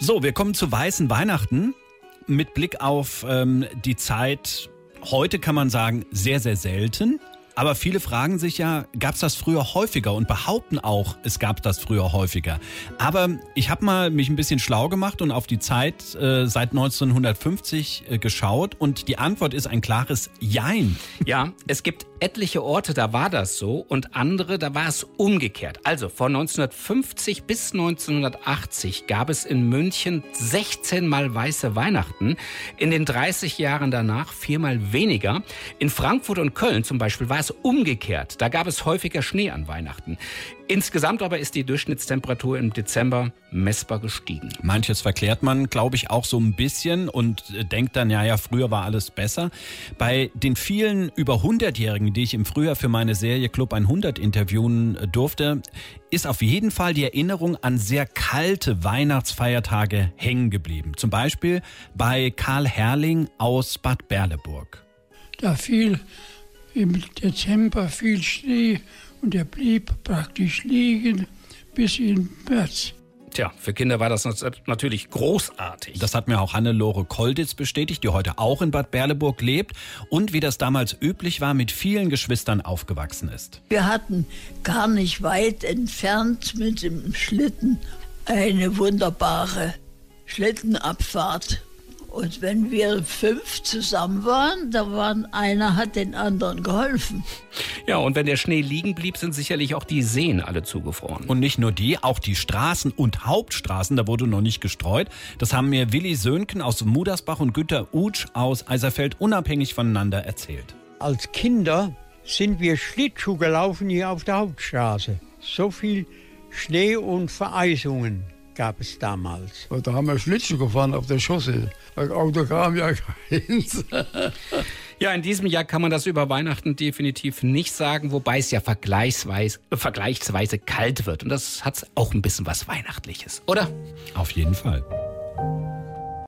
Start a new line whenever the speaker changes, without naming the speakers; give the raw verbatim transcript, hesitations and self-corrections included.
So, wir kommen zu weißen Weihnachten. Mit Blick auf ähm, die Zeit, heute kann man sagen, sehr, sehr selten. Aber viele fragen sich ja, gab es das früher häufiger und behaupten auch, es gab das früher häufiger. Aber ich habe mal mich ein bisschen schlau gemacht und auf die Zeit äh, seit neunzehnhundertfünfzig äh, geschaut und die Antwort ist ein klares Jein.
Ja, es gibt etliche Orte, da war das so und andere, da war es umgekehrt. Also von neunzehnhundertfünfzig bis neunzehnhundertachtzig gab es in München sechzehn Mal weiße Weihnachten. In den dreißig Jahren danach viermal weniger. In Frankfurt und Köln zum Beispiel war es umgekehrt. Da gab es häufiger Schnee an Weihnachten. Insgesamt aber ist die Durchschnittstemperatur im Dezember messbar gestiegen.
Manches verklärt man, glaube ich, auch so ein bisschen und denkt dann, ja, ja, früher war alles besser. Bei den vielen über hundertjährigen, die ich im Frühjahr für meine Serie Club hundert interviewen durfte, ist auf jeden Fall die Erinnerung an sehr kalte Weihnachtsfeiertage hängen geblieben. Zum Beispiel bei Karl Herrling aus Bad Berleburg.
Da fiel im Dezember viel Schnee und er blieb praktisch liegen bis in März.
Tja, für Kinder war das natürlich großartig.
Das hat mir auch Hannelore Kolditz bestätigt, die heute auch in Bad Berleburg lebt und wie das damals üblich war, mit vielen Geschwistern aufgewachsen ist.
Wir hatten gar nicht weit entfernt mit dem Schlitten eine wunderbare Schlittenabfahrt. Und wenn wir fünf zusammen waren, da waren einer hat den anderen geholfen.
Ja, und wenn der Schnee liegen blieb, sind sicherlich auch die Seen alle zugefroren.
Und nicht nur die, auch die Straßen und Hauptstraßen, da wurde noch nicht gestreut. Das haben mir Willi Söhnken aus Mudersbach und Günter Utsch aus Eiserfeld unabhängig voneinander erzählt.
Als Kinder sind wir Schlittschuh gelaufen hier auf der Hauptstraße. So viel Schnee und Vereisungen gab es damals.
Und da haben wir Schlittschuh gefahren auf der Chaussee. Das Auto kam ja keins.
Ja, in diesem Jahr kann man das über Weihnachten definitiv nicht sagen, wobei es ja vergleichsweise, äh, vergleichsweise kalt wird. Und das hat auch ein bisschen was Weihnachtliches, oder?
Auf jeden Fall.